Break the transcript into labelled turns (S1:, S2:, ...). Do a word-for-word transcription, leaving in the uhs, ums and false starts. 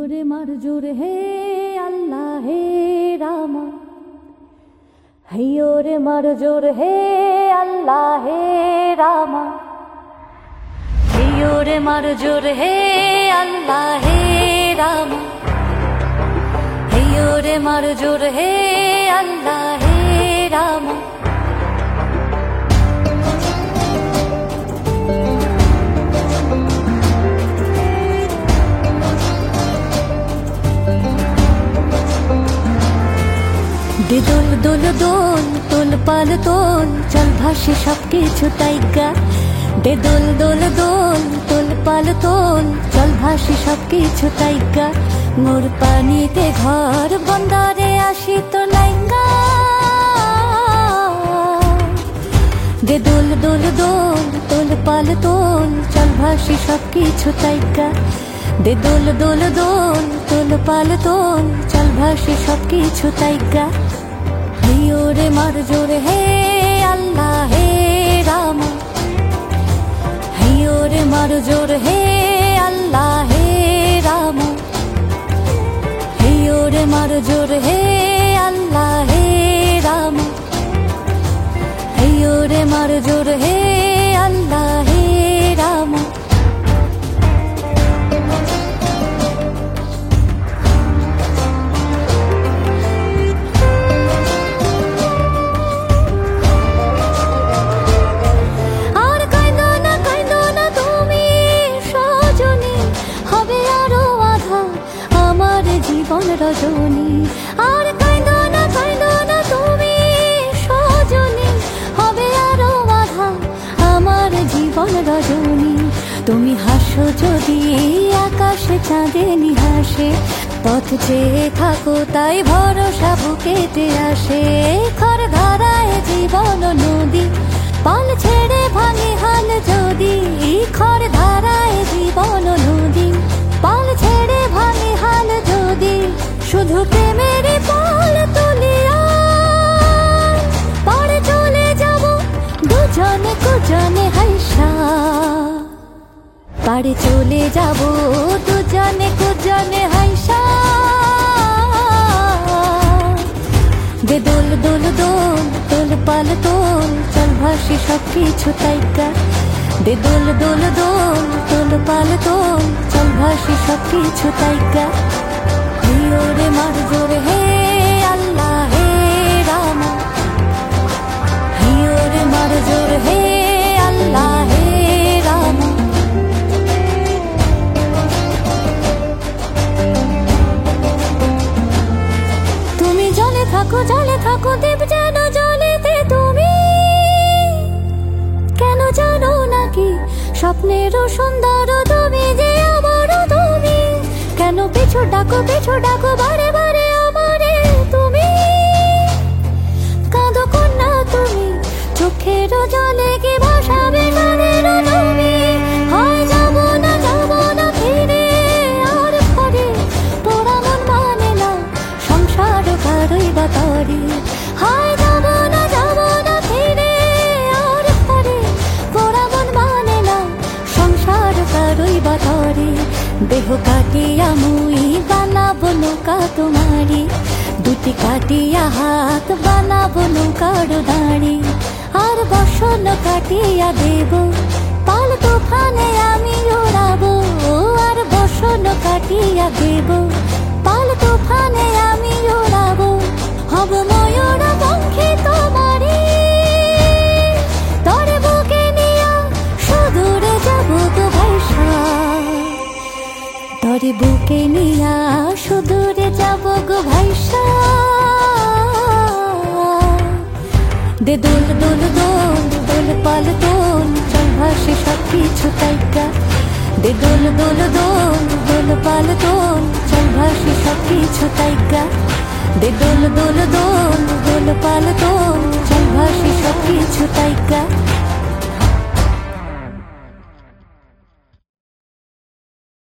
S1: রে মারজুর হে আল্লাহ হে রামা, হইও রে মারজুর হে আল্লাহ হে রামা, হইও রে মারজুর হে আল্লাহ হে রামা, হইও রে মারজুর হে আল্লাহ হে রামা। দে দোল দোল দোল তোল পাল তোল, চল ভাসে সবকিছু তাইগা। দে দোল দোল দোল তোল পাল তোল, চল ভাসে সবকিছু তাইগা। মোর পানিতে ঘর বন্দরে আসি তো লাইগা। দে দোল দোল দোল তোল পাল তোল, চল ভাসে সবকিছু তাইগা। দে দোল দোল দোল তোল পাল তোল, চল ভাসে সবকিছু তাইগা। হইও রে মারজুর হে আল্লাহ হে রামা, হইও রে মারজুর হে আল্লাহ হে রামা, হইও রে মারজুর হে আল্লাহ হে রামা, হইও রে মারজুর হে আল্লাহ হে রামা। রজনী আর কাঁদো না কাঁদো না তুমি সজনী, হবে আরো বাধা আমার জীবন রজনী। তুমি হাসো যদি আকাশে চাঁদেনি হাসে, পথ চেয়ে থাকো তাই ভরসা বুকেতে আসে। খর ধারায় জীবন নদী, পাল ছেড়ে ভাঙে হাল যদি। খর ধারায় জীবন নদী, পাল ছেড়ে ভাঙে হাল যদি। শুধু প্রেমের পাল তুলিয়া পারে চলে যাব দুজনে কুজনে হাইসা। পারে চলে যাব দুজনে কুজনে হাইসা। দে দোল দোল দোল তোল পাল তোল, চল ভাসি সবকিছু তাইগা। দে দোল দোল দোল তোল পাল তোল, চল ভাসি সবকিছু তাইগা। হইও রে মারজুর হে আল্লাহ হে রামা, হইও রে মারজুর হে আল্লাহ হে রামা। তুমি জলে থাকো জলে থাকো দেব যেন জলেতে তুমি। কেন জানো নাকি স্বপ্নেরও সুন্দর তুমি যে আমারও তুমি। কেন পিছু ডাকো পিছু ডাকো বারে বারে আমারে তুমি। কাঁদো কন্যা তুমি চোখের জলে কি ভাসাবে তাদের তুমি। হয় যাব না যাব না ফিরে আর পরে, তোরা মন মানে না সংসার কারই বা তরে। হয় যাব না যাব না ফিরে আর পরে, তোরা মন মানে না সংসার কারই বা তরে। দেহ কাটিয়া মুই বানাবো নৌকা তোমারি, দুটি কাটিয়া হাত বানাবো নৌকার দাঁড়ি। আর বসন কাটিয়া দেব পাল তুফানে আমি ওড়াবো। আর বসন কাটিয়া দেব পাল তুফানে আমি ওড়াবো। হব ময়ূর পঙ্খী তোমারি, তরে বুকে নিয়া সুদূরে যাবো গো ভাইসা। তরে বুকে নিয়া সুদূরে যাব গো ভাইসা। দে দোল দোল দোল দোল পাল দোল, চল ভাসে সবকিছু তাইগা। দে দোল দোল দোল দোল পাল দোল, চল ভাসে সবকিছু তাইগা। দে দোল দোল দোল